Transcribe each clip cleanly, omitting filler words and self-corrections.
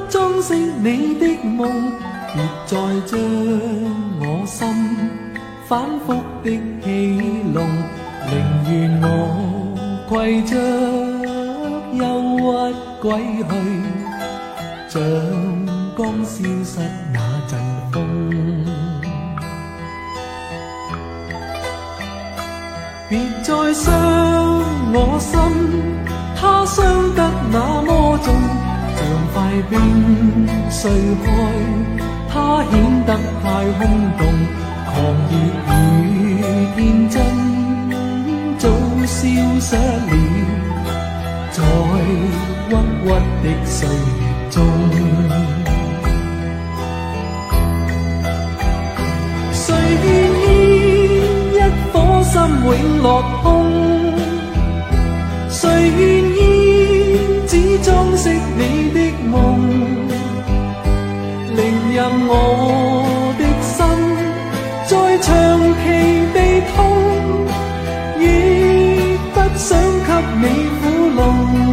裝飾你的夢，別再將我心反覆的戲弄，寧願我攜着憂鬱歸去，像剛消失那陣風。別再傷我心，它傷得那麼重，像塊冰碎開，它顯得太空洞，狂熱與天真早消失了，在鬱鬱的歲月中。誰願意一顆心永落空？誰願意只裝飾你的夢？寧任我的心再長期地痛，亦不想給你苦弄。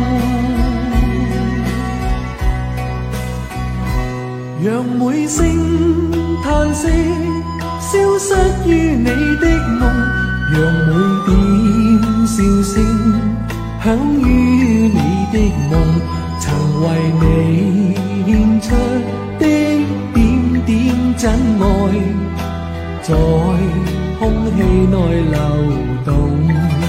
讓每聲嘆息消失於你的夢，讓每點笑聲響於你的夢，曾為你獻出的點點真愛，在空氣內流動。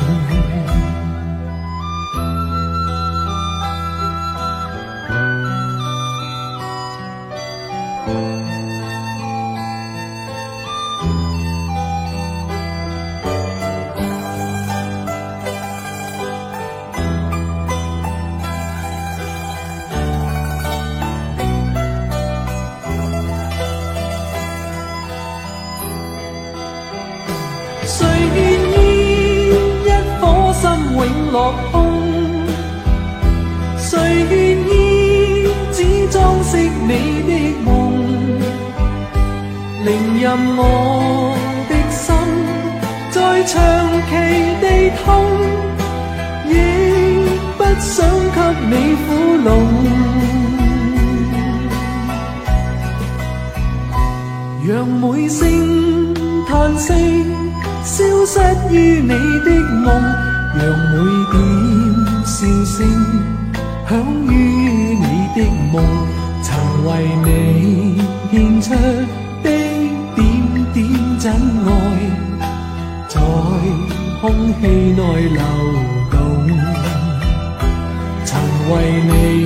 誰願意一顆心永落空？誰願意只裝飾你的夢？寧任我的心再長期地痛，亦不想給你苦弄。讓每聲嘆息消失於你的夢，讓每點笑聲響於你的夢，曾為你獻出的點點真愛，在空氣內流動，曾為你